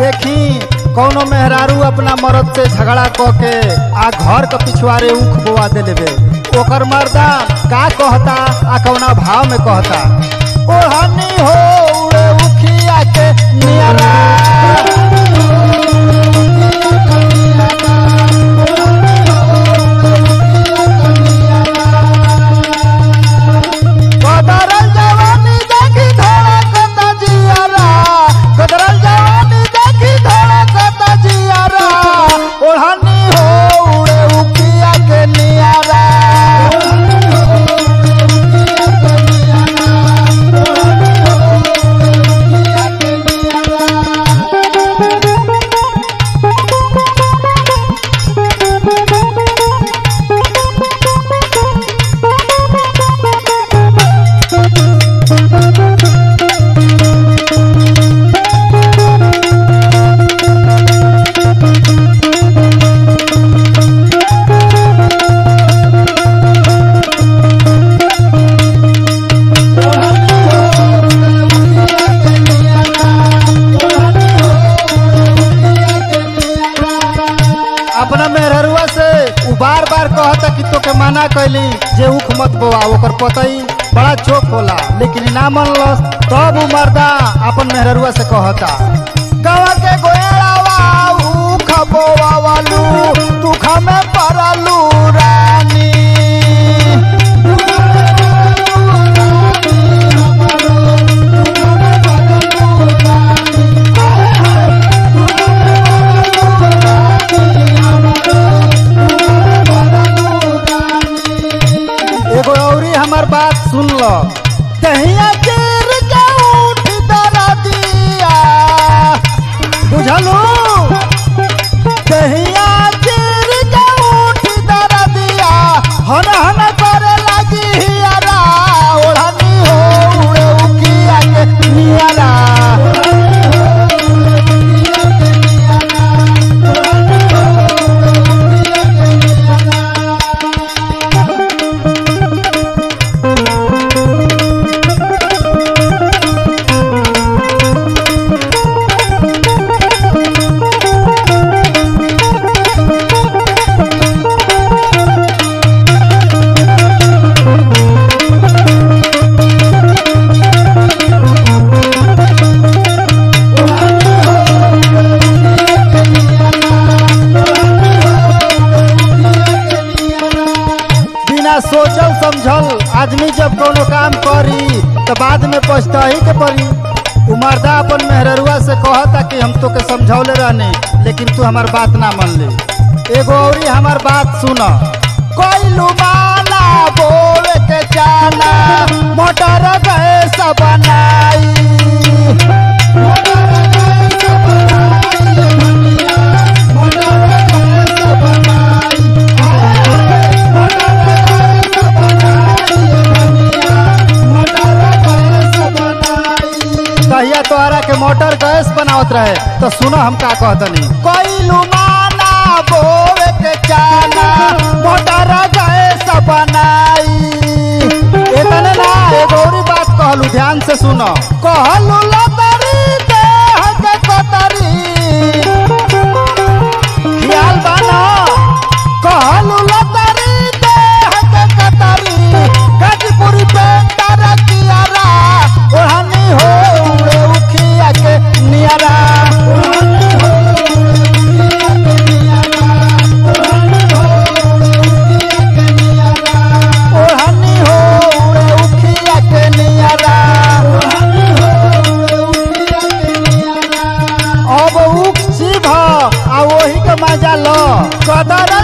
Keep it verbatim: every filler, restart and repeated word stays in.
देखी कौनो मेहरारू अपना मर्द से झगड़ा क के आ घर के पिछवारे ऊख बोआ दे लेबे, ओकर मर्दा का कहता आ कौना भाव में कहता, ओढ़नी हो उड़े उखिया के नियरा कदरल जवानी देखी धड़कता जियारा, कदरल जवानी देखी धड़कता जियारा, ओढ़नी हो उड़े उखिया के नियरा। अपना मेहरुआ से उ बार बार कहता कि तो के मना कैली जे उख मत बोआ, ओकर पतई बड़ा चोक होला, लेकिन ना मनलस। तब उ मर्दा अपन मेहरुआ से कहता, गवा के गोयड़ावा उख बोआवलू दुख में पड़लू रानी, एगो औरी हमार बात सुन लो, दहिया गिर के उठ दरा दिया, बुझलू दहिया गिर के उठ दरा दिया, हन हन करे लगी हियारा, ओढ़नी हो उड़े उखिया के नियारा। सोचल समझल आदमी जब कोनो काम करी तो बाद में पछताही के पड़ी। उ मर्दा अपन मेहरुआ से कहता कि हम तो के समझौले रहने, लेकिन तू हमार बात ना मान ले। एगो औरी हमार बात सुन, कोइलू माना बोले के जाना मोटर गैस बनाई, कहिया तोहरा के मोटर गैस बनावत रहे तो सुनो हम का कहतनी, कोइलू माना बोवे के जाना मोटर गैस बनाई। इतने ना एगो और बात कहलू, ध्यान से सुनो, कहलू लतरी देह के कतरी, ख्याल बाना, कहलू लतरी देह के कतरी, गाजीपुरी पे तरकियारा, ओढ़नी हो उड़े उखिया के नियारा। ओढ़नी हो उड़े उखिया के नियारा। अब उख सीभ आ वही के मजा लो, कदर